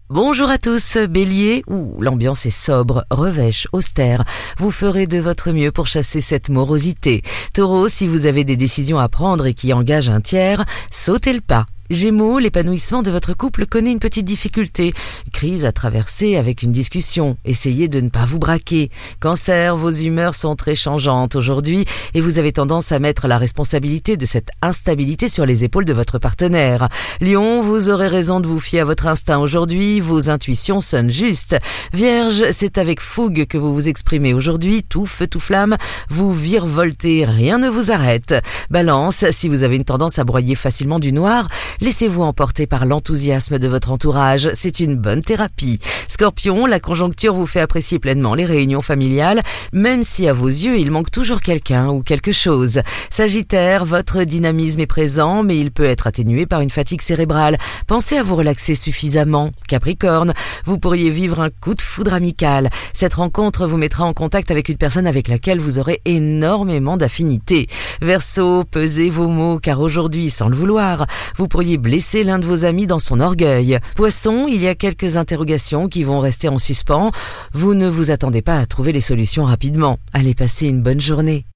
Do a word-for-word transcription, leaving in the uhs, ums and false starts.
Bonjour à tous, Bélier, ouh, l'ambiance est sobre, revêche, austère. Vous ferez de votre mieux pour chasser cette morosité. Taureau, si vous avez des décisions à prendre et qui engagent un tiers, sautez le pas. Gémeaux, l'épanouissement de votre couple connaît une petite difficulté. Crise à traverser avec une discussion. Essayez de ne pas vous braquer. Cancer, vos humeurs sont très changeantes aujourd'hui et vous avez tendance à mettre la responsabilité de cette instabilité sur les épaules de votre partenaire. Lion, vous aurez raison de vous fier à votre instinct aujourd'hui. Vos intuitions sonnent justes. Vierge, c'est avec fougue que vous vous exprimez aujourd'hui. Tout feu, tout flamme. Vous virevoltez, rien ne vous arrête. Balance, si vous avez une tendance à broyer facilement du noir, laissez-vous emporter par l'enthousiasme de votre entourage, c'est une bonne thérapie. Scorpion, la conjoncture vous fait apprécier pleinement les réunions familiales, même si à vos yeux il manque toujours quelqu'un ou quelque chose. Sagittaire, votre dynamisme est présent, mais il peut être atténué par une fatigue cérébrale. Pensez à vous relaxer suffisamment. Capricorne, vous pourriez vivre un coup de foudre amical. Cette rencontre vous mettra en contact avec une personne avec laquelle vous aurez énormément d'affinités. Verseau, pesez vos mots, car aujourd'hui, sans le vouloir, vous pourriez blesser l'un de vos amis dans son orgueil. Poisson, il y a quelques interrogations qui vont rester en suspens. Vous ne vous attendez pas à trouver les solutions rapidement. Allez passer une bonne journée.